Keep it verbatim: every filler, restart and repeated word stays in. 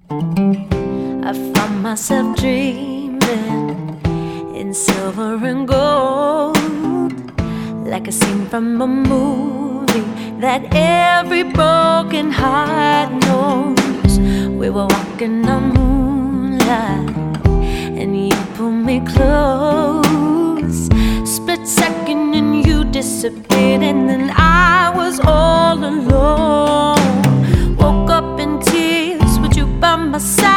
I found myself dreaming in silver and gold, like a scene from a movie that every broken heart knows. We were walking on moonlight and you pulled me close. Split second and you disappeared, and then I was all alone. Woke up in tears with you by my side.